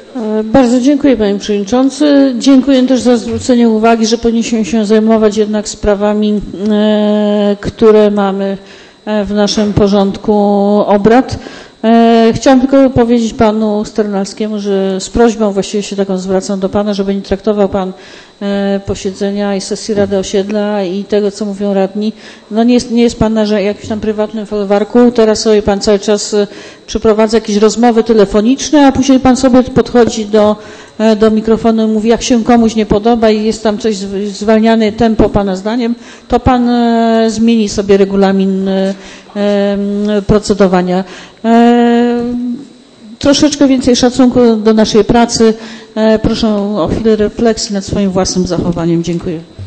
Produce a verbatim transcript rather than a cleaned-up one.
Bardzo dziękuję, panie przewodniczący. Dziękuję też za zwrócenie uwagi, że powinniśmy się zajmować jednak sprawami, które mamy w naszym porządku obrad. Chciałam tylko powiedzieć panu Sternalskiemu, że z prośbą właściwie się taką zwracam do pana, żeby nie traktował pan posiedzenia i sesji Rady Osiedla i tego, co mówią radni. No nie jest, nie jest pan na jakimś tam prywatnym folwarku. Teraz sobie pan cały czas przeprowadza jakieś rozmowy telefoniczne, a później pan sobie podchodzi do, do mikrofonu i mówi, jak się komuś nie podoba i jest tam coś zwalniane tempo pana zdaniem, to pan zmieni sobie regulamin procedowania. Troszeczkę więcej szacunku do naszej pracy. Proszę o chwilę refleksji nad swoim własnym zachowaniem. Dziękuję.